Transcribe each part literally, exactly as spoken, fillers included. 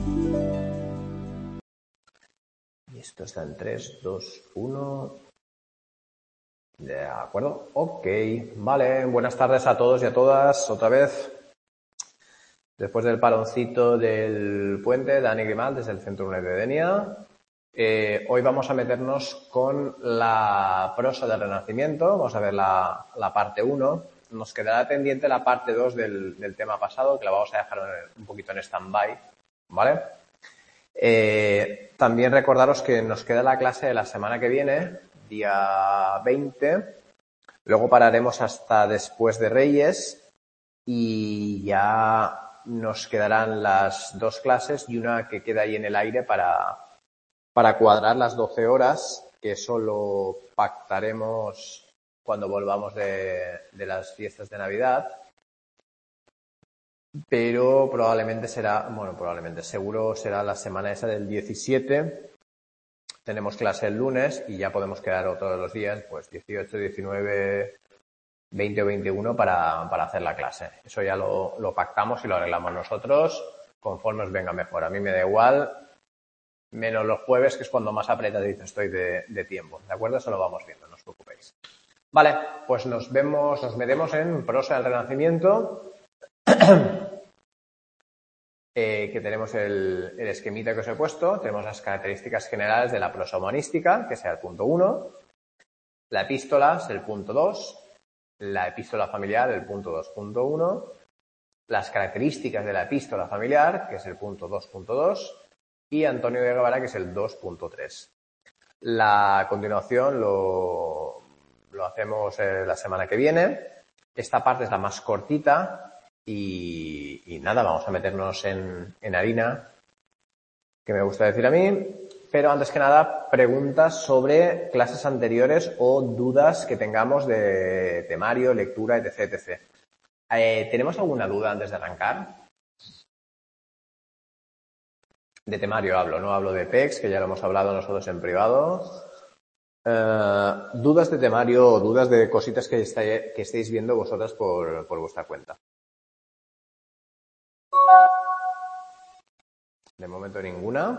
Y esto está en tres, dos, uno. De acuerdo. Ok. Vale. Buenas tardes a todos y a todas. Otra vez. Después del paroncito del puente, Dani Grimal, desde el Centro UNED de Denia. Eh, hoy vamos a meternos con la prosa del Renacimiento. Vamos a ver la, la parte uno. Nos quedará pendiente la parte dos del, del tema pasado, que la vamos a dejar un poquito en stand-by, ¿vale? Eh, también recordaros que nos queda la clase de la semana que viene, día veinte. Luego pararemos hasta después de Reyes y ya nos quedarán las dos clases y una que queda ahí en el aire para, para cuadrar las doce horas, que eso lo pactaremos cuando volvamos de, de las fiestas de Navidad. Pero probablemente será, bueno, probablemente, seguro será la semana esa del diecisiete. Tenemos clase el lunes y ya podemos quedar todos los días, pues dieciocho, diecinueve, veinte o veintiuno para, para hacer la clase. Eso ya lo, lo pactamos y lo arreglamos nosotros conforme os venga mejor. A mí me da igual, menos los jueves, que es cuando más apretadito estoy de, de tiempo. ¿De acuerdo? Eso lo vamos viendo, no os preocupéis. Vale, pues nos vemos, nos metemos en prosa del Renacimiento. Eh, que tenemos el, el esquemita que os he puesto. Tenemos las características generales de la prosa humanística, que sea el punto uno. La epístola es el punto dos. La epístola familiar, el punto dos punto uno. Las características de la epístola familiar, que es el punto dos punto dos. Y Antonio de Guevara, que es el dos punto tres. La a continuación lo, lo hacemos eh, la semana que viene. Esta parte es la más cortita. Y, y nada, vamos a meternos en, en harina, que me gusta decir a mí. Pero antes que nada, preguntas sobre clases anteriores o dudas que tengamos de temario, lectura, etc, etcétera. Eh, ¿Tenemos alguna duda antes de arrancar? De temario hablo, no hablo de P E X, que ya lo hemos hablado nosotros en privado. Eh, dudas de temario o dudas de cositas que, está, que estéis viendo vosotras por, por vuestra cuenta. De momento ninguna.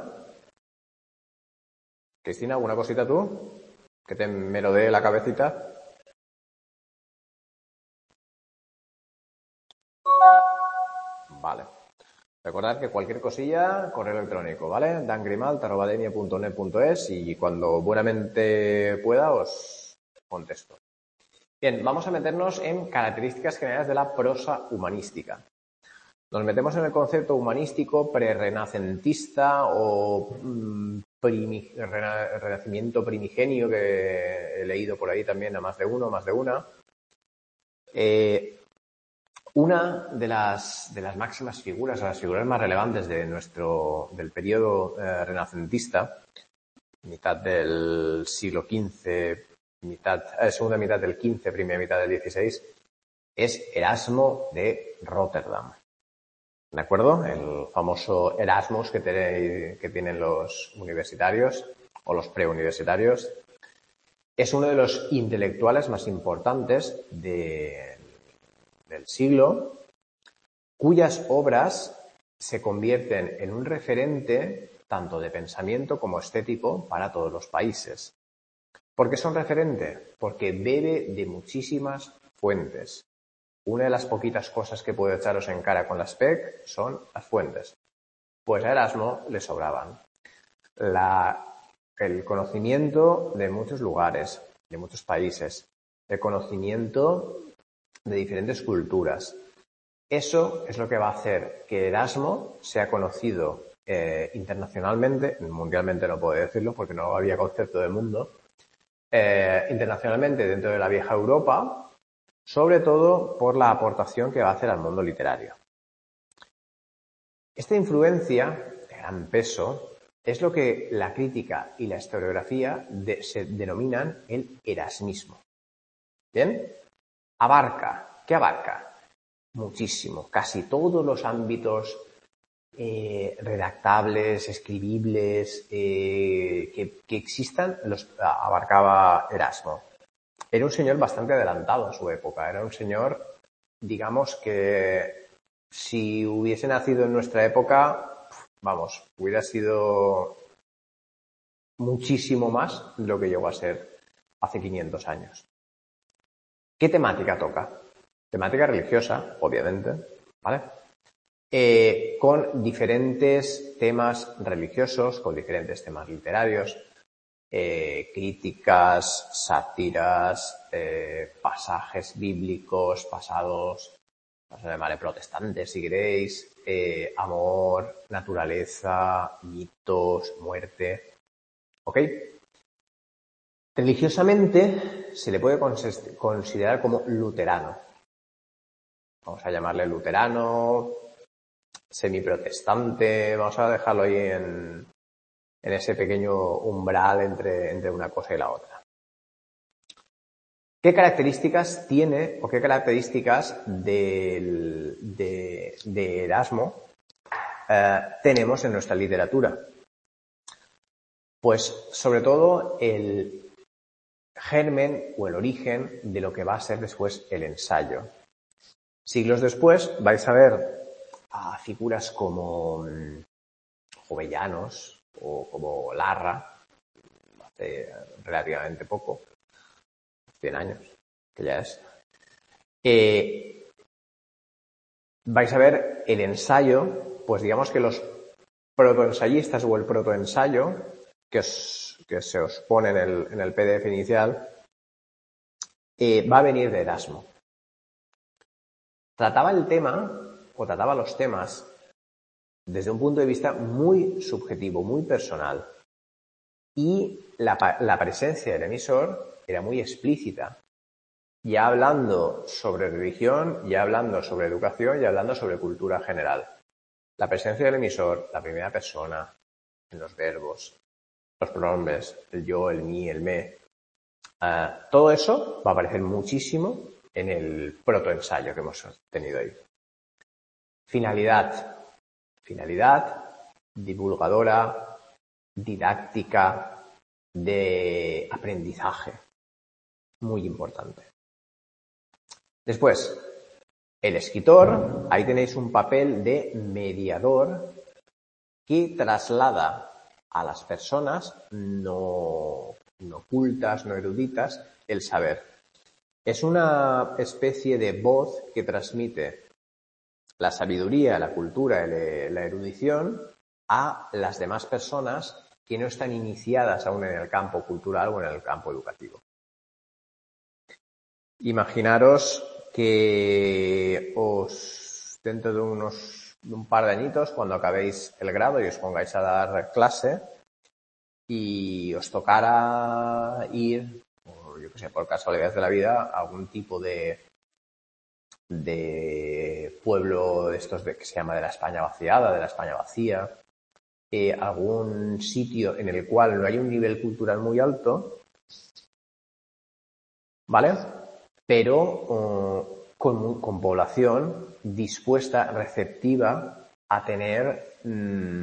Cristina, ¿alguna cosita tú? Que te merodee la cabecita. Vale. Recordad que cualquier cosilla, correo electrónico, ¿vale? dangrimalt arroba denia punto net punto es y cuando buenamente pueda os contesto. Bien, vamos a meternos en características generales de la prosa humanística. Nos metemos en el concepto humanístico prerrenacentista o mmm, primi, rena, renacimiento primigenio, que he leído por ahí también a más de uno, más de una. Eh, una de las, de las máximas figuras, o las figuras más relevantes de nuestro, del periodo eh, renacentista, mitad del siglo quince, mitad, eh, segunda mitad del quince, primera mitad del dieciséis, es Erasmo de Rotterdam. ¿De acuerdo? El famoso Erasmus que, te, que tienen los universitarios o los preuniversitarios. Es uno de los intelectuales más importantes de, del siglo, cuyas obras se convierten en un referente tanto de pensamiento como estético para todos los países. ¿Por qué son referente? Porque bebe de muchísimas fuentes. Una de las poquitas cosas que puedo echaros en cara con las P E C son las fuentes. Pues a Erasmo le sobraban. La, el conocimiento de muchos lugares, de muchos países, el conocimiento de diferentes culturas. Eso es lo que va a hacer que Erasmo sea conocido eh, internacionalmente, mundialmente no puedo decirlo porque no había concepto de mundo, eh, internacionalmente dentro de la vieja Europa, sobre todo por la aportación que va a hacer al mundo literario. Esta influencia de gran peso es lo que la crítica y la historiografía de, se denominan el erasmismo. ¿Bien? Abarca, ¿qué abarca? Muchísimo, casi todos los ámbitos eh, redactables, escribibles, eh, que, que existan, los abarcaba Erasmo. Era un señor bastante adelantado en su época. Era un señor, digamos, que si hubiese nacido en nuestra época, vamos, hubiera sido muchísimo más de lo que llegó a ser hace quinientos años. ¿Qué temática toca? Temática religiosa, obviamente, ¿vale? Eh, con diferentes temas religiosos, con diferentes temas literarios, eh, críticas, sátiras, eh, pasajes bíblicos, pasados, vamos a llamarle protestantes si queréis, eh, amor, naturaleza, mitos, muerte. ¿Ok? Religiosamente se le puede considerar como luterano. Vamos a llamarle luterano, semiprotestante, vamos a dejarlo ahí en, en ese pequeño umbral entre, entre una cosa y la otra. ¿Qué características tiene o qué características del, de, de Erasmo eh, tenemos en nuestra literatura? Pues sobre todo el germen o el origen de lo que va a ser después el ensayo. Siglos después vais a ver a figuras como Jovellanos o como Larra, hace relativamente poco, cien años, que ya es. Eh, vais a ver el ensayo, pues digamos que los protoensayistas o el protoensayo que, os, que se os pone en el, en el P D F inicial, eh, va a venir de Erasmo. Trataba el tema, o trataba los temas, desde un punto de vista muy subjetivo, muy personal. Y la, la presencia del emisor era muy explícita. Ya hablando sobre religión, ya hablando sobre educación, ya hablando sobre cultura general. La presencia del emisor, la primera persona, en los verbos, los pronombres, el yo, el mí, el me. Uh, todo eso va a aparecer muchísimo en el protoensayo que hemos tenido ahí. Finalidad. Finalidad divulgadora, didáctica, de aprendizaje. Muy importante. Después, el escritor, ahí tenéis un papel de mediador que traslada a las personas no, no cultas, no eruditas, el saber. Es una especie de voz que transmite la sabiduría, la cultura, la erudición a las demás personas que no están iniciadas aún en el campo cultural o en el campo educativo. Imaginaros que os, dentro de unos de un par de añitos, cuando acabéis el grado y os pongáis a dar clase y os tocara ir, por, yo qué sé, por casualidades de la vida, a algún tipo de de pueblo de estos de, que se llama de la España vaciada, de la España vacía, eh, algún sitio en el cual no hay un nivel cultural muy alto, ¿vale? Pero uh, con, con población dispuesta, receptiva a tener mmm,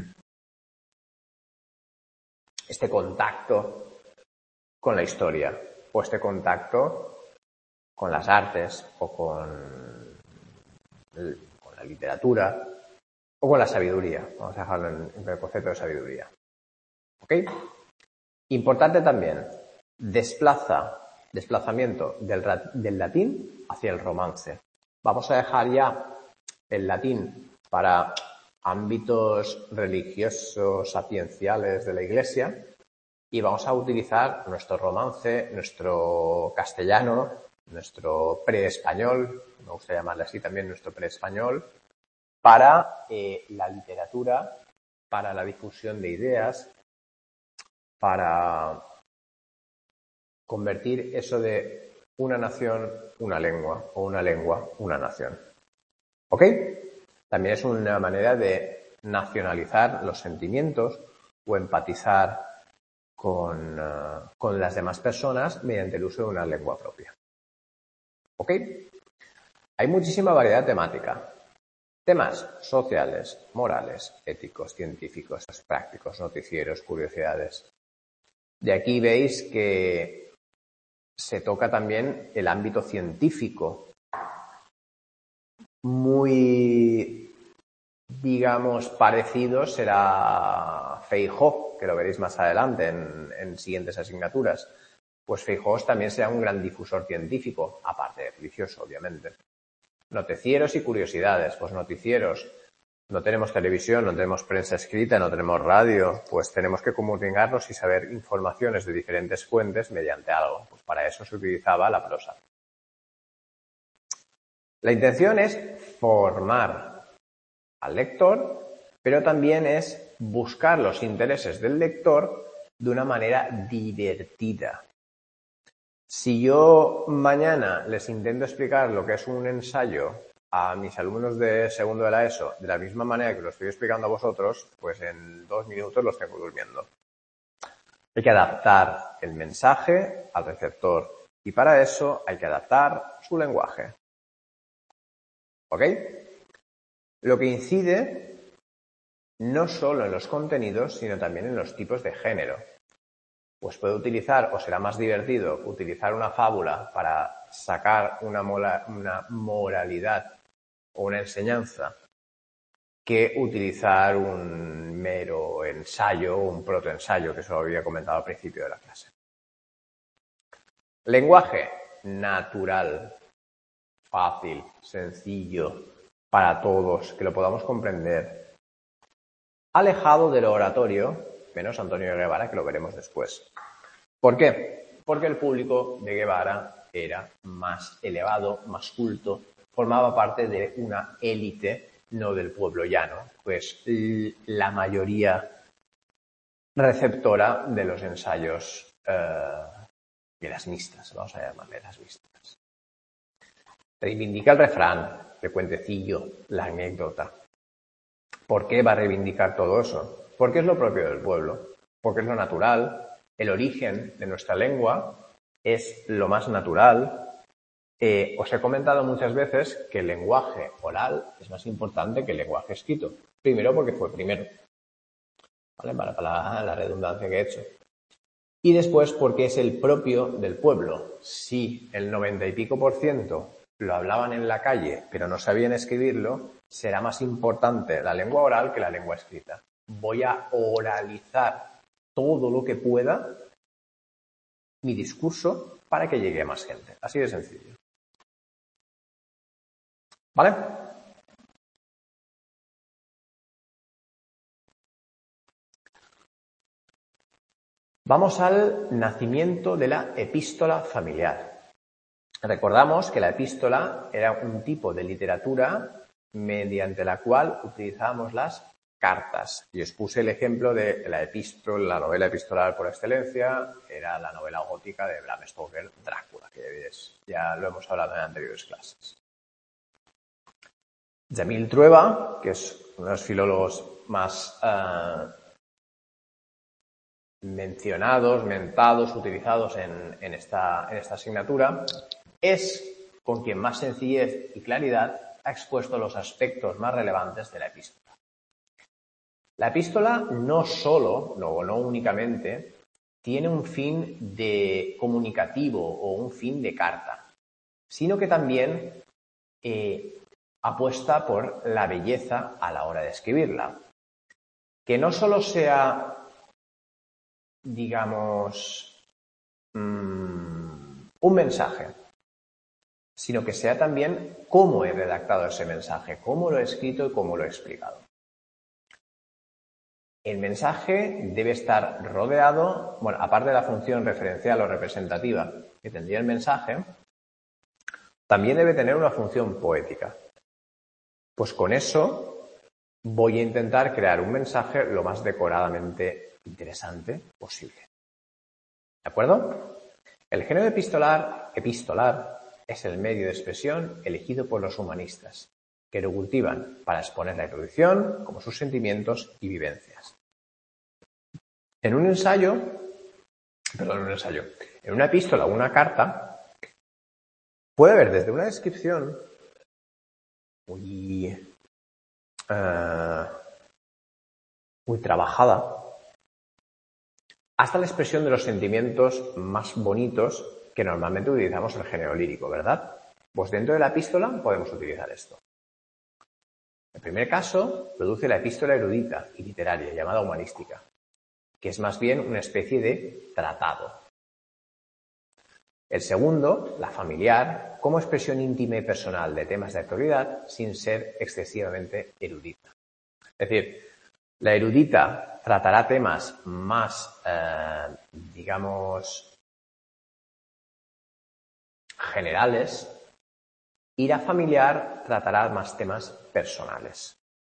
este contacto con la historia o este contacto con las artes o con, el, con la literatura o con la sabiduría. Vamos a dejarlo en, en el concepto de sabiduría. ¿Ok? Importante también, desplaza, desplazamiento del, del latín hacia el romance. Vamos a dejar ya el latín para ámbitos religiosos, sapienciales de la Iglesia y vamos a utilizar nuestro romance, nuestro castellano, nuestro preespañol, me gusta llamarle así también nuestro preespañol, para eh, la literatura, para la difusión de ideas, para convertir eso de una nación, una lengua, o una lengua, una nación. ¿Ok? También es una manera de nacionalizar los sentimientos o empatizar con, uh, con las demás personas mediante el uso de una lengua propia. ¿Ok? Hay muchísima variedad temática. Temas sociales, morales, éticos, científicos, prácticos, noticieros, curiosidades. De aquí veis que se toca también el ámbito científico muy digamos, parecido será Feijóo, que lo veréis más adelante en, en siguientes asignaturas. Pues Feijóo también será un gran difusor científico, aparte de religioso, obviamente. Noticieros y curiosidades, pues noticieros. No tenemos televisión, no tenemos prensa escrita, no tenemos radio, pues tenemos que comunicarnos y saber informaciones de diferentes fuentes mediante algo. Pues para eso se utilizaba la prosa. La intención es formar al lector, pero también es buscar los intereses del lector de una manera divertida. Si yo mañana les intento explicar lo que es un ensayo a mis alumnos de segundo de la ESO de la misma manera que lo estoy explicando a vosotros, pues en dos minutos los tengo durmiendo. Hay que adaptar el mensaje al receptor y para eso hay que adaptar su lenguaje. ¿Ok? Lo que incide no solo en los contenidos, sino también en los tipos de género. Pues puede utilizar, o será más divertido, utilizar una fábula para sacar una, mola, una moralidad o una enseñanza que utilizar un mero ensayo o un protoensayo, que eso lo había comentado al principio de la clase. Lenguaje natural, fácil, sencillo, para todos, que lo podamos comprender. Alejado del oratorio, menos Antonio Guevara, que lo veremos después. ¿Por qué? Porque el público de Guevara era más elevado, más culto, formaba parte de una élite, no del pueblo llano, pues la mayoría receptora de los ensayos eh, erasmistas, vamos a llamarle erasmistas. Reivindica el refrán, el cuentecillo, la anécdota. ¿Por qué va a reivindicar todo eso? Porque es lo propio del pueblo, porque es lo natural, el origen de nuestra lengua es lo más natural. Eh, os he comentado muchas veces que el lenguaje oral es más importante que el lenguaje escrito. Primero porque fue primero, ¿vale? Para, para la redundancia que he hecho. Y después porque es el propio del pueblo. Si el noventa y pico por ciento lo hablaban en la calle pero no sabían escribirlo, será más importante la lengua oral que la lengua escrita. Voy a oralizar todo lo que pueda mi discurso para que llegue a más gente. Así de sencillo. ¿Vale? Vamos al nacimiento de la epístola familiar. Recordamos que la epístola era un tipo de literatura mediante la cual utilizábamos las cartas. Y os puse el ejemplo de la epístola, la novela epistolar por excelencia, era la novela gótica de Bram Stoker, Drácula, que es, ya lo hemos hablado en anteriores clases. Jamil Trueba, que es uno de los filólogos más uh, mencionados, mentados, utilizados en, en, esta, en esta asignatura, es con quien más sencillez y claridad ha expuesto los aspectos más relevantes de la epístola. La epístola no solo, no, no únicamente, tiene un fin de comunicativo o un fin de carta, sino que también eh, apuesta por la belleza a la hora de escribirla. Que no solo sea, digamos, mmm, un mensaje, sino que sea también cómo he redactado ese mensaje, cómo lo he escrito y cómo lo he explicado. El mensaje debe estar rodeado, bueno, aparte de la función referencial o representativa que tendría el mensaje, también debe tener una función poética. Pues con eso voy a intentar crear un mensaje lo más decoradamente interesante posible. ¿De acuerdo? El género epistolar, epistolar es el medio de expresión elegido por los humanistas, que lo cultivan para exponer la erudición como sus sentimientos y vivencias. En un ensayo, perdón, en un ensayo, en una epístola o una carta, puede haber desde una descripción muy, uh, muy trabajada hasta la expresión de los sentimientos más bonitos que normalmente utilizamos el género lírico, ¿verdad? Pues dentro de la epístola podemos utilizar esto. El primer caso produce la epístola erudita y literaria, llamada humanística, que es más bien una especie de tratado. El segundo, la familiar, como expresión íntima y personal de temas de actualidad sin ser excesivamente erudita. Es decir, la erudita tratará temas más, eh, digamos, generales y la familiar tratará más temas personales.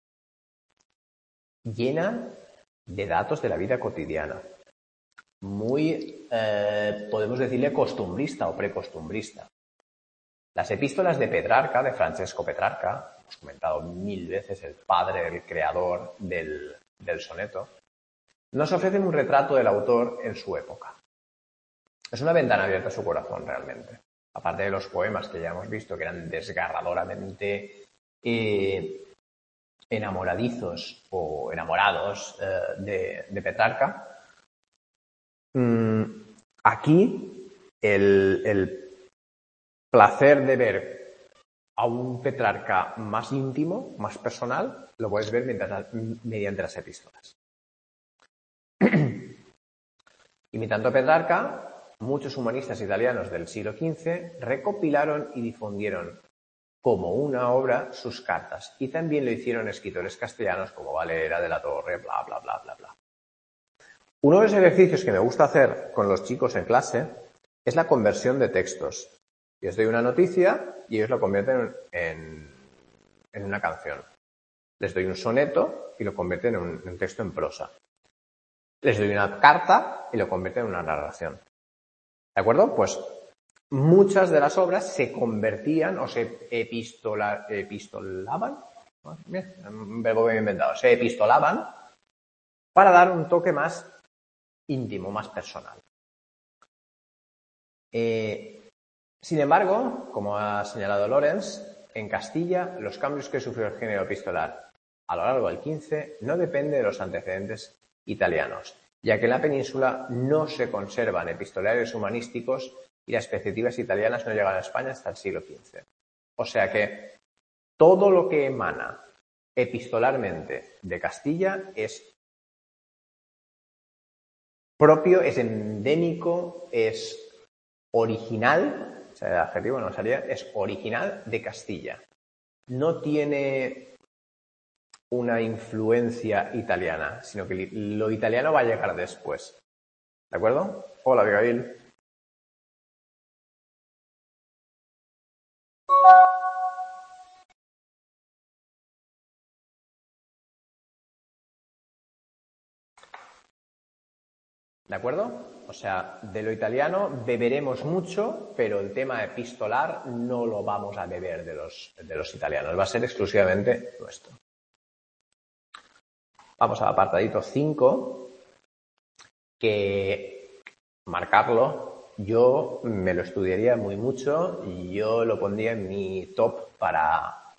Llena de datos de la vida cotidiana. Muy, eh, podemos decirle, costumbrista o precostumbrista. Las epístolas de Petrarca, de Francesco Petrarca, hemos comentado mil veces, el padre, el creador del, del soneto, nos ofrecen un retrato del autor en su época. Es una ventana abierta a su corazón, realmente. Aparte de los poemas que ya hemos visto, que eran desgarradoramente eh, enamoradizos o enamorados eh, de, de Petrarca, aquí el, el placer de ver a un Petrarca más íntimo, más personal, lo puedes ver mientras, mediante las epístolas. Imitando a Petrarca, muchos humanistas italianos del siglo quince recopilaron y difundieron como una obra sus cartas, y también lo hicieron escritores castellanos como Valera, de la Torre, bla, bla, bla, bla, bla. Uno de los ejercicios que me gusta hacer con los chicos en clase es la conversión de textos. Yo les doy una noticia y ellos lo convierten en, en una canción. Les doy un soneto y lo convierten en un, en un texto en prosa. Les doy una carta y lo convierten en una narración. ¿De acuerdo? Pues muchas de las obras se convertían o se epistola, epistolaban, un verbo que he inventado, se epistolaban para dar un toque más íntimo, más personal. Eh, sin embargo, como ha señalado Lorenz, en Castilla los cambios que sufrió el género epistolar a lo largo del quince no dependen de los antecedentes italianos, ya que en la península no se conservan epistolarios humanísticos y las perspectivas italianas no llegan a España hasta el siglo quince. O sea que todo lo que emana epistolarmente de Castilla es propio, es endémico, es original, o sea, el adjetivo no salía, es original de Castilla. No tiene una influencia italiana, sino que lo italiano va a llegar después. ¿De acuerdo? Hola, Abigail. ¿De acuerdo? O sea, de lo italiano beberemos mucho, pero el tema epistolar no lo vamos a beber de los, de los italianos. Va a ser exclusivamente nuestro. Vamos al apartadito cinco, que marcarlo, yo me lo estudiaría muy mucho y yo lo pondría en mi top para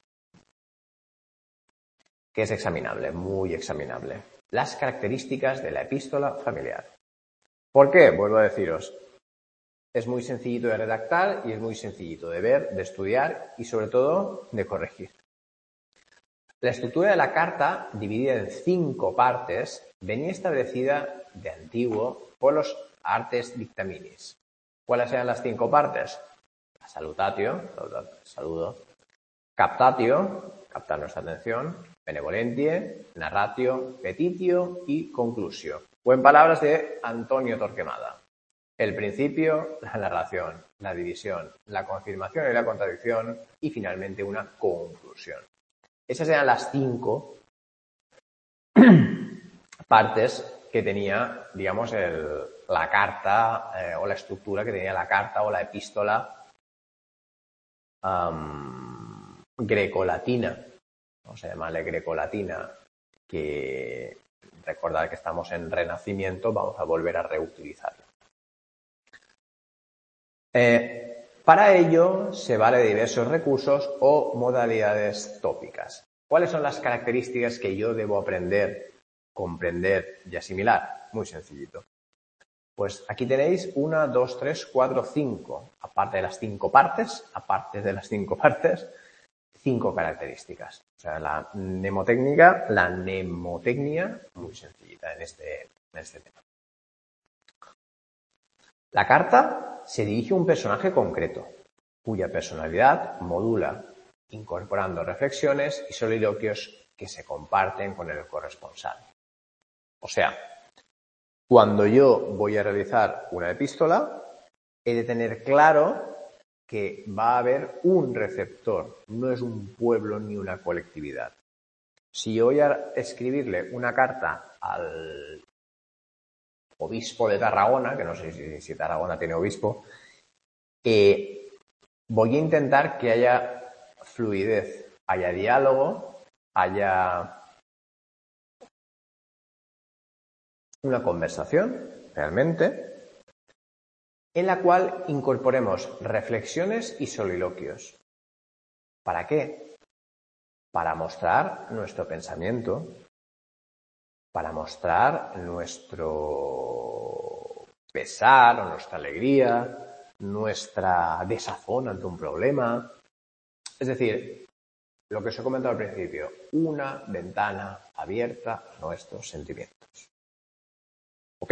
que es examinable, muy examinable. Las características de la epístola familiar. ¿Por qué? Vuelvo a deciros, es muy sencillito de redactar y es muy sencillito de ver, de estudiar y sobre todo de corregir. La estructura de la carta, dividida en cinco partes, venía establecida de antiguo por los artes dictaminis. ¿Cuáles eran las cinco partes? La salutatio, saludo, captatio, captar nuestra atención, benevolentie, narratio, petitio y conclusio. O en palabras de Antonio Torquemada, el principio, la narración, la división, la confirmación y la contradicción y finalmente una conclusión. Esas eran las cinco partes que tenía, digamos, el, la carta eh, o la estructura que tenía la carta o la epístola um, grecolatina. Vamos a llamarle grecolatina, que recordad que estamos en Renacimiento, vamos a volver a reutilizarla. Eh, para ello se vale de diversos recursos o modalidades tópicas. ¿Cuáles son las características que yo debo aprender, comprender y asimilar? Muy sencillito. Pues aquí tenéis una, dos, tres, cuatro, cinco. Aparte de las cinco partes, aparte de las cinco partes, cinco características. O sea, la mnemotécnica, la mnemotecnia, muy sencillita en este, en este tema. La carta se dirige a un personaje concreto, cuya personalidad modula, incorporando reflexiones y soliloquios que se comparten con el corresponsal. O sea, cuando yo voy a realizar una epístola, he de tener claro que va a haber un receptor, no es un pueblo ni una colectividad. Si yo voy a escribirle una carta al obispo de Tarragona, que no sé si, si Tarragona tiene obispo, eh, voy a intentar que haya fluidez, haya diálogo, haya una conversación, realmente, en la cual incorporemos reflexiones y soliloquios. ¿Para qué? Para mostrar nuestro pensamiento, para mostrar nuestro pesar o nuestra alegría, nuestra desazón ante un problema. Es decir, lo que os he comentado al principio, una ventana abierta a nuestros sentimientos. ¿Ok?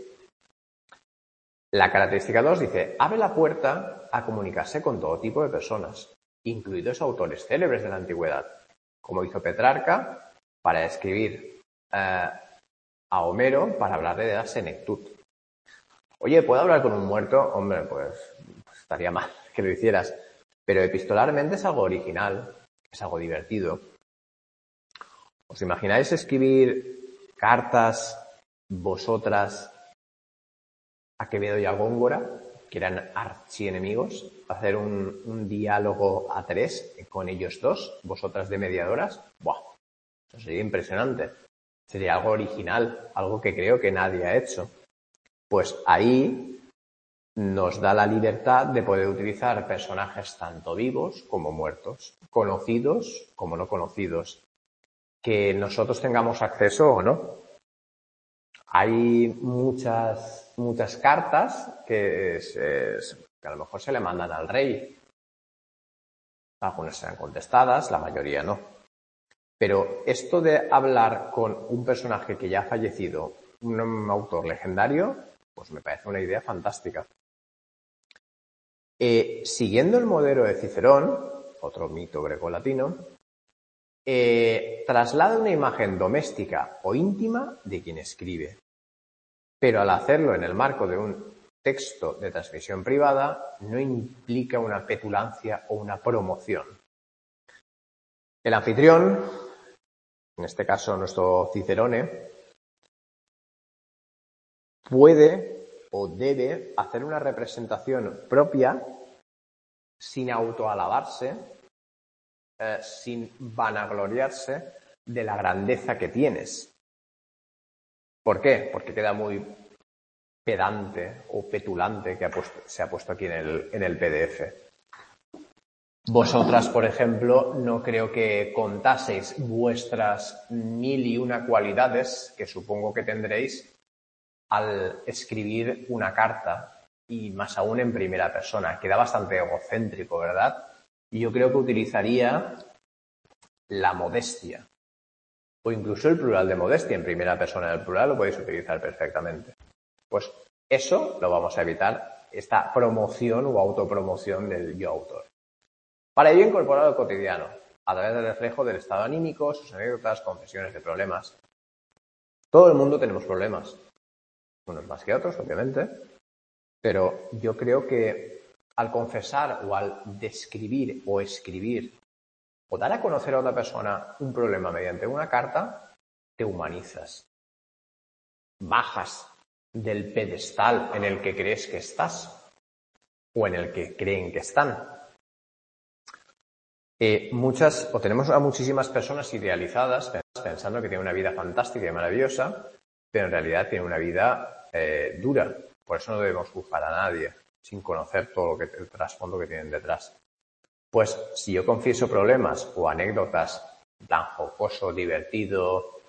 La característica dos dice, abre la puerta a comunicarse con todo tipo de personas, incluidos autores célebres de la antigüedad, como hizo Petrarca para escribir eh, a Homero para hablarle de la senectud. Oye, ¿puedo hablar con un muerto? Hombre, pues, pues estaría mal que lo hicieras, pero epistolarmente es algo original, es algo divertido. ¿Os imagináis escribir cartas vosotras a Quevedo y a Góngora, que eran archienemigos, hacer un, un diálogo a tres con ellos dos, vosotras de mediadoras? ¡Buah! Eso sería impresionante. Sería algo original, algo que creo que nadie ha hecho. Pues ahí nos da la libertad de poder utilizar personajes tanto vivos como muertos, conocidos como no conocidos, que nosotros tengamos acceso o no. Hay muchas, muchas cartas que, es, es, que a lo mejor se le mandan al rey. Algunas serán contestadas, la mayoría no. Pero esto de hablar con un personaje que ya ha fallecido, un autor legendario, pues me parece una idea fantástica. Eh, siguiendo el modelo de Cicerón, otro mito grecolatino, eh, traslada una imagen doméstica o íntima de quien escribe. Pero al hacerlo en el marco de un texto de transmisión privada, no implica una petulancia o una promoción. El anfitrión, en este caso nuestro Cicerone, puede o debe hacer una representación propia sin autoalabarse, eh, sin vanagloriarse de la grandeza que tienes. ¿Por qué? Porque queda muy pedante o petulante que ha puesto, se ha puesto aquí en el, en el P D F. Vosotras, por ejemplo, no creo que contaseis vuestras mil y una cualidades que supongo que tendréis al escribir una carta y más aún en primera persona. Queda bastante egocéntrico, ¿verdad? Y yo creo que utilizaría la modestia o incluso el plural de modestia. En primera persona del plural lo podéis utilizar perfectamente. Pues eso lo vamos a evitar, esta promoción o autopromoción del yo autor. Para ello, incorporar al cotidiano, a través del reflejo del estado anímico, sus anécdotas, confesiones de problemas. Todo el mundo tenemos problemas, unos más que otros, obviamente, pero yo creo que al confesar o al describir o escribir o dar a conocer a otra persona un problema mediante una carta, te humanizas. Bajas del pedestal en el que crees que estás o en el que creen que están. Eh, muchas, o tenemos a muchísimas personas idealizadas pensando que tienen una vida fantástica y maravillosa, pero en realidad tienen una vida eh, dura. Por eso no debemos juzgar a nadie sin conocer todo lo que, el trasfondo que tienen detrás. Pues si yo confieso problemas o anécdotas tan jocoso, divertido,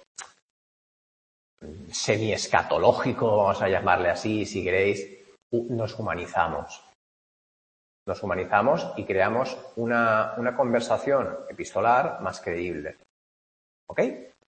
semi-escatológico, vamos a llamarle así, si queréis, nos humanizamos. Nos humanizamos y creamos una, una conversación epistolar más creíble. ¿Ok?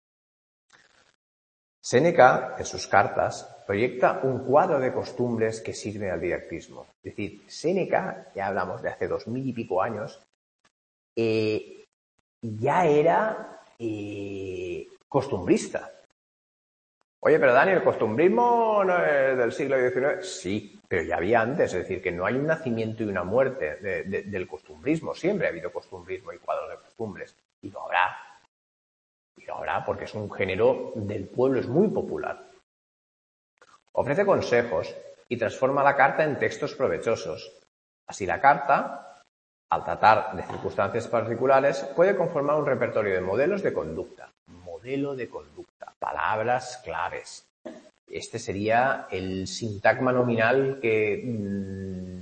Séneca, en sus cartas, proyecta un cuadro de costumbres que sirve al didactismo. Es decir, Séneca, ya hablamos de hace dos mil y pico años, eh, ya era eh, costumbrista. Oye, pero Dani, ¿el costumbrismo no es del siglo diecinueve? Sí, pero ya había antes, es decir, que no hay un nacimiento y una muerte de, de, del costumbrismo. Siempre ha habido costumbrismo y cuadros de costumbres. Y lo habrá. Y lo habrá porque es un género del pueblo, es muy popular. Ofrece consejos y transforma la carta en textos provechosos. Así la carta, al tratar de circunstancias particulares, puede conformar un repertorio de modelos de conducta. Modelo de conducta. Palabras claves. Este sería el sintagma nominal que mmm,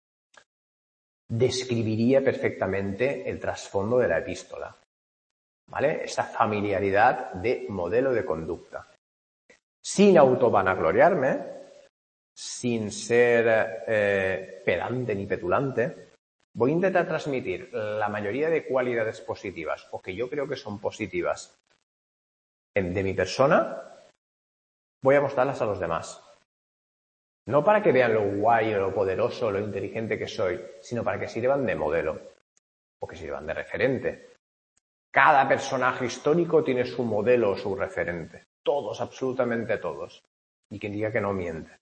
describiría perfectamente el trasfondo de la epístola. ¿Vale? Esta familiaridad de modelo de conducta. Sin autovanagloriarme, sin ser eh, pedante ni petulante, voy a intentar transmitir la mayoría de cualidades positivas o que yo creo que son positivas de mi persona, voy a mostrarlas a los demás. No para que vean lo guay, lo poderoso, lo inteligente que soy, sino para que sirvan de modelo o que sirvan de referente. Cada personaje histórico tiene su modelo o su referente. Todos, absolutamente todos. Y quien diga que no miente.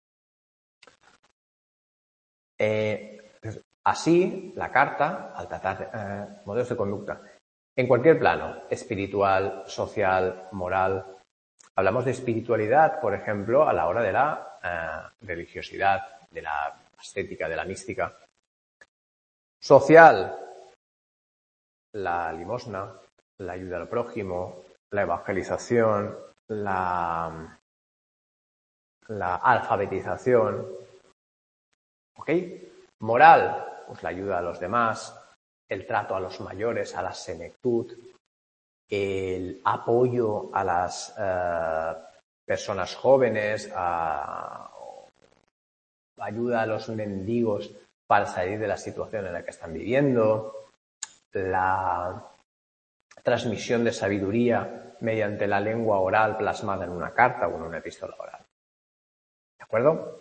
Eh, así, la carta, al tratar eh, modelos de conducta, en cualquier plano, espiritual, social, moral. Hablamos de espiritualidad, por ejemplo, a la hora de la eh, religiosidad, de la ascética, de la mística. Social, la limosna, la ayuda al prójimo, la evangelización, la, la alfabetización. ¿Ok? Moral, pues la ayuda a los demás, el trato a los mayores, a la senectud, el apoyo a las eh, personas jóvenes, a, ayuda a los mendigos para salir de la situación en la que están viviendo, la transmisión de sabiduría mediante la lengua oral plasmada en una carta o en una epístola oral. ¿De acuerdo?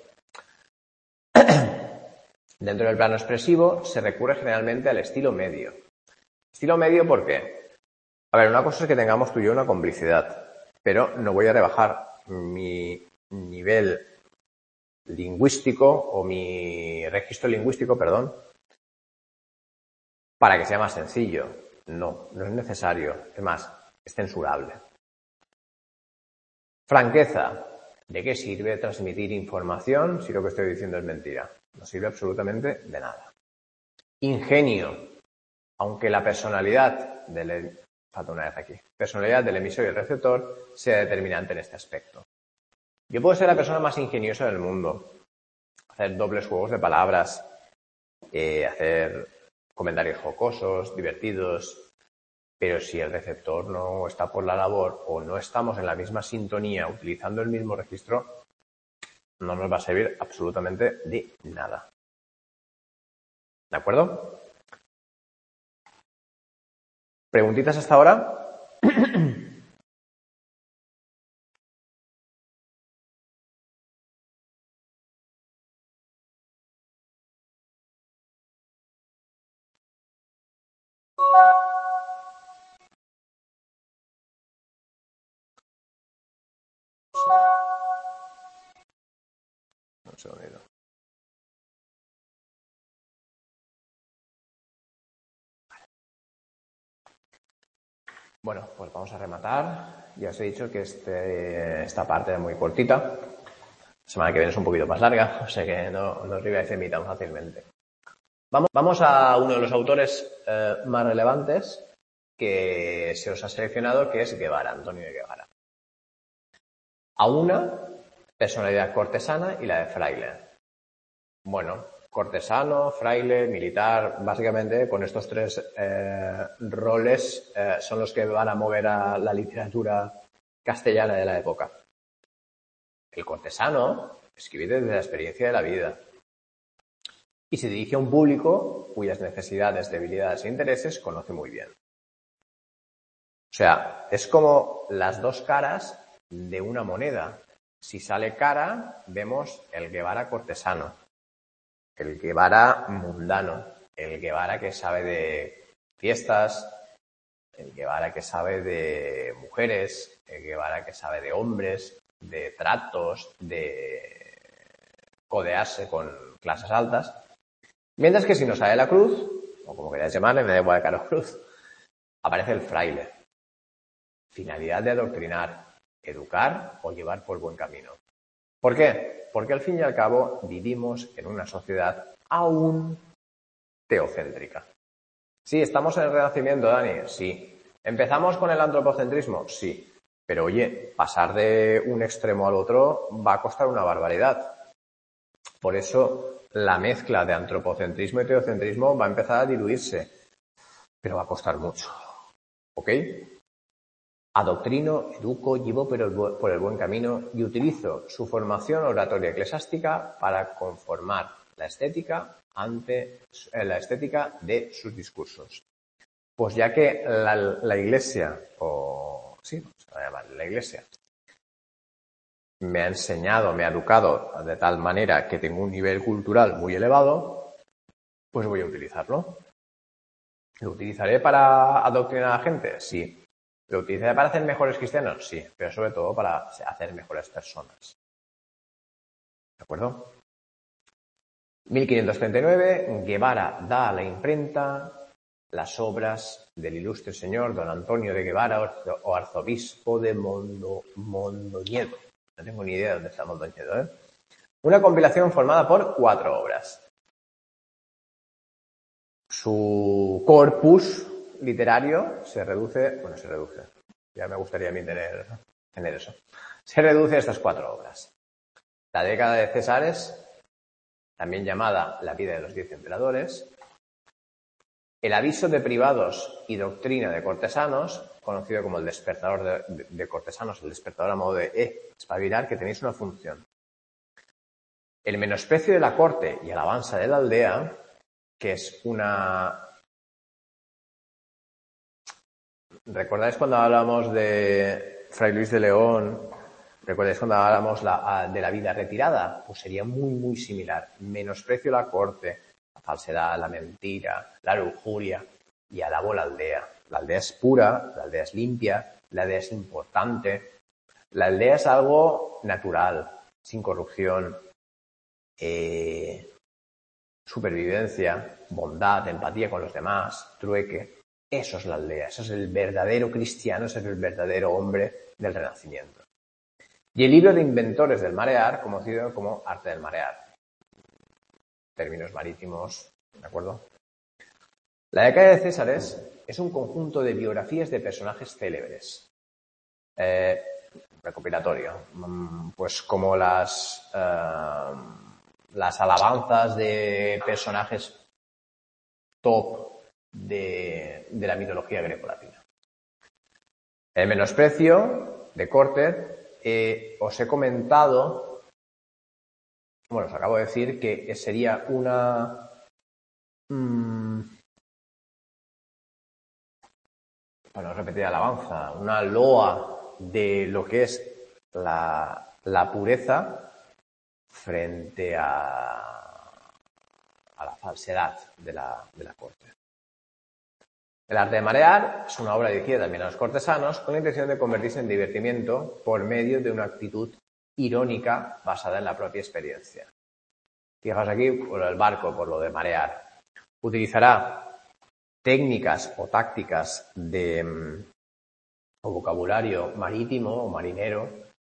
Dentro del plano expresivo se recurre generalmente al estilo medio. ¿Estilo medio por qué? A ver, una cosa es que tengamos tú y yo una complicidad, pero no voy a rebajar mi nivel lingüístico o mi registro lingüístico, perdón, para que sea más sencillo. No, no es necesario. Es más, es censurable. Franqueza. ¿De qué sirve transmitir información si lo que estoy diciendo es mentira? No sirve absolutamente de nada. Ingenio. Aunque la personalidad del, falta una vez aquí, personalidad del emisor y el receptor sea determinante en este aspecto. Yo puedo ser la persona más ingeniosa del mundo, hacer dobles juegos de palabras, eh, hacer comentarios jocosos, divertidos, pero si el receptor no está por la labor o no estamos en la misma sintonía utilizando el mismo registro, no nos va a servir absolutamente de nada. ¿De acuerdo? ¿Preguntitas hasta ahora? Un segundito. Bueno, pues vamos a rematar. Ya os he dicho que este, esta parte es muy cortita. La semana que viene es un poquito más larga, o sea que no, no os ribáis de mí tan fácilmente. Vamos, vamos a uno de los autores eh, más relevantes que se os ha seleccionado, que es Guevara, Antonio de Guevara. A una personalidad cortesana y la de fraile. Bueno, cortesano, fraile, militar, básicamente con estos tres eh, roles eh, son los que van a mover a la literatura castellana de la época. El cortesano escribe desde la experiencia de la vida. y se dirige a un público cuyas necesidades, debilidades e intereses conoce muy bien. O sea, es como las dos caras de una moneda. Si sale cara, vemos el Guevara cortesano, el Guevara mundano, el Guevara que sabe de fiestas, el Guevara que sabe de mujeres, el Guevara que sabe de hombres, de tratos, de codearse con clases altas. Mientras que si nos sale la cruz, o como queráis llamarle, me da igual cara o cruz, aparece el fraile. Finalidad de adoctrinar, educar o llevar por buen camino. ¿Por qué? Porque al fin y al cabo vivimos en una sociedad aún teocéntrica. Sí, estamos en el Renacimiento, Dani, sí. ¿Empezamos con el antropocentrismo? Sí. Pero oye, pasar de un extremo al otro va a costar una barbaridad. Por eso la mezcla de antropocentrismo y teocentrismo va a empezar a diluirse. Pero va a costar mucho. ¿Ok? Adoctrino, educo, llevo por el, por el buen camino y utilizo su formación oratoria eclesiástica para conformar la estética ante la estética de sus discursos. Pues ya que la, la Iglesia, o sí, se va a llamar la Iglesia, me ha enseñado, me ha educado de tal manera que tengo un nivel cultural muy elevado, pues voy a utilizarlo. ¿Lo utilizaré para adoctrinar a la gente? Sí. ¿Lo utilizaré para hacer mejores cristianos? Sí, pero sobre todo para hacer mejores personas. ¿De acuerdo? mil quinientos treinta y nueve, Guevara da a la imprenta las obras del ilustre señor don Antonio de Guevara o arzobispo de Mondo, Mondoñedo. No tengo ni idea de dónde está Mondoñedo, ¿eh? Una compilación formada por cuatro obras. Su corpus literario se reduce, bueno, se reduce, ya me gustaría a mí tener, tener eso, se reduce a estas cuatro obras. La década de Césares, también llamada La vida de los diez emperadores, El aviso de privados y doctrina de cortesanos, conocido como el despertador de, de, de cortesanos, el despertador a modo de eh, espabilar, que tenéis una función. El menosprecio de la corte y alabanza de la aldea, que es una... ¿Recordáis cuando hablamos de Fray Luis de León? ¿Recordáis cuando hablamos la, de la vida retirada? Pues sería muy, muy similar. Menosprecio a la corte, la falsedad, la mentira, la lujuria, y alabo la aldea. La aldea es pura, la aldea es limpia, la aldea es importante. La aldea es algo natural, sin corrupción, eh, supervivencia, bondad, empatía con los demás, trueque. Eso es la aldea, eso es el verdadero cristiano, eso es el verdadero hombre del Renacimiento. Y el libro de inventores del marear, conocido como arte del marear. Términos marítimos, ¿de acuerdo? La década de Césares es un conjunto de biografías de personajes célebres. Eh, recopilatorio. Pues como las, eh, las alabanzas de personajes top de, de la mitología grecolatina. El menosprecio de Corter, eh, os he comentado, bueno, os acabo de decir que sería una... Mmm, para no repetir alabanza, una loa de lo que es la, la pureza frente a, a la falsedad de la, de la corte. El arte de marear es una obra dirigida también a los cortesanos con la intención de convertirse en divertimiento por medio de una actitud irónica basada en la propia experiencia. Fijaos aquí por el barco, por lo de marear. Utilizará técnicas o tácticas de o vocabulario marítimo o marinero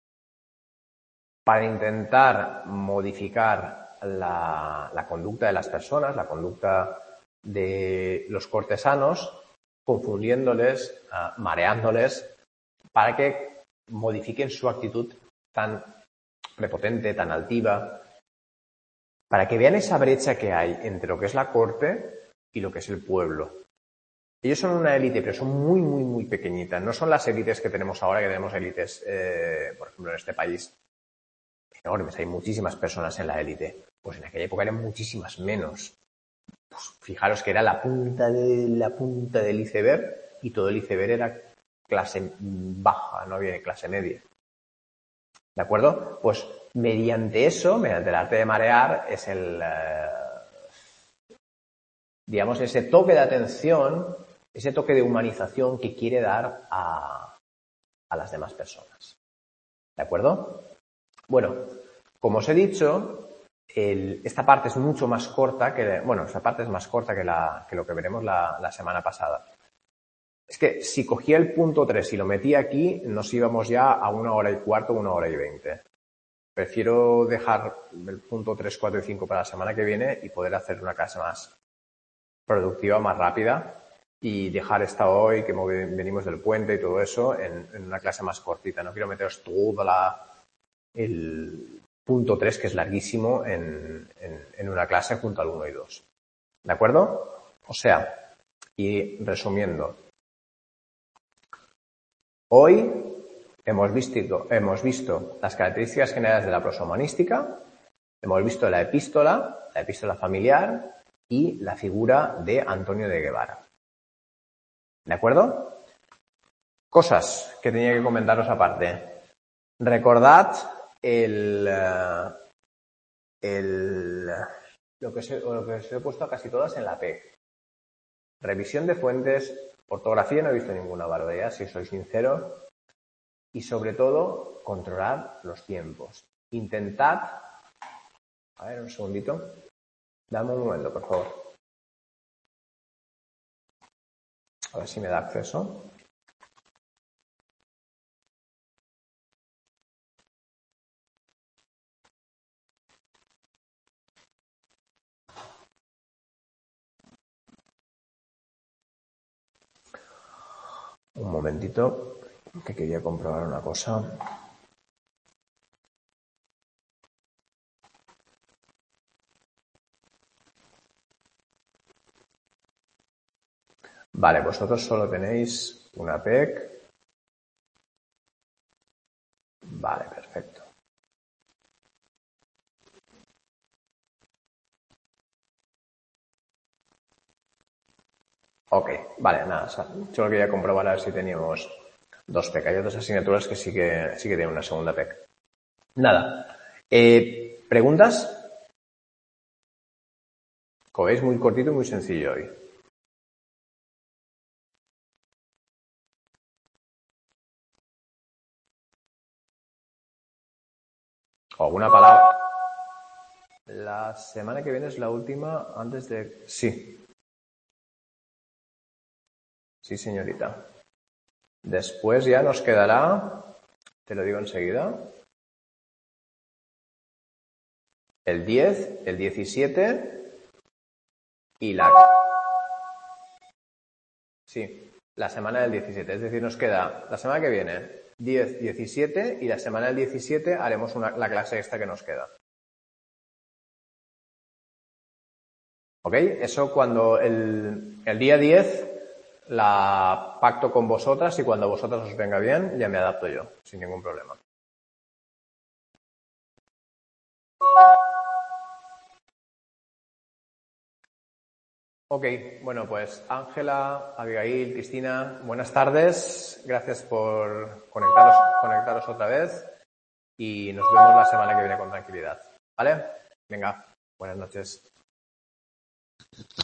para intentar modificar la, la conducta de las personas, la conducta de los cortesanos, confundiéndoles, uh, mareándoles, para que modifiquen su actitud tan prepotente, tan altiva, para que vean esa brecha que hay entre lo que es la corte y lo que es el pueblo. Ellos son una élite, pero son muy, muy, muy pequeñitas. No son las élites que tenemos ahora, que tenemos élites, eh, por ejemplo, en este país, enormes, hay muchísimas personas en la élite. Pues en aquella época eran muchísimas menos. Pues fijaros que era la punta de la punta del iceberg y todo el iceberg era clase baja, no había clase media. ¿De acuerdo? Pues mediante eso, mediante el arte de marear, es el, eh, digamos, ese toque de atención, ese toque de humanización que quiere dar a, a las demás personas. ¿De acuerdo? Bueno, como os he dicho, el, esta parte es mucho más corta que, bueno, esta parte es más corta que, la, que lo que veremos la, la semana pasada. Es que si cogía el punto tres y lo metía aquí, nos íbamos ya a una hora y cuarto, una hora y veinte. Prefiero dejar el punto tres, cuatro y cinco para la semana que viene y poder hacer una clase más productiva, más rápida y dejar esta hoy, que venimos del puente y todo eso, en, en una clase más cortita. No quiero meteros todo la, el punto tres, que es larguísimo, en, en, en una clase junto al uno y dos. ¿De acuerdo? O sea, y resumiendo, hoy hemos visto, hemos visto las características generales de la prosa humanística, hemos visto la epístola, la epístola familiar y la figura de Antonio de Guevara. ¿De acuerdo? Cosas que tenía que comentaros aparte. Recordad el, el, lo, que se, lo que os he puesto a casi todas en la P E C. Revisión de fuentes, ortografía no he visto ninguna barbaridad, si soy sincero. Y sobre todo, controlar los tiempos. Intentad, a ver, un segundito, dame un momento, por favor. A ver si me da acceso. Un momentito, que quería comprobar una cosa. Vale, vosotros solo tenéis una P E C. Vale, perfecto. Ok, vale, nada, solo quería comprobar a ver si teníamos dos P E C. Hay otras asignaturas que sí que, sí que tienen una segunda P E C. Nada. Eh, ¿Preguntas? Como veis, muy cortito y muy sencillo hoy. ¿O alguna palabra? La semana que viene es la última antes de... Sí. Sí, señorita. Después ya nos quedará, te lo digo enseguida, el diez, el diecisiete y la... Sí, la semana del diecisiete. Es decir, nos queda la semana que viene diez, diecisiete y la semana del diecisiete haremos una, la clase esta que nos queda. ¿Ok? Eso cuando el, el día diez la pacto con vosotras y cuando a vosotras os venga bien ya me adapto yo, sin ningún problema. Ok, bueno, pues Ángela, Abigail, Cristina, buenas tardes. Gracias por conectaros, conectaros otra vez y nos vemos la semana que viene con tranquilidad. ¿Vale? Venga, buenas noches.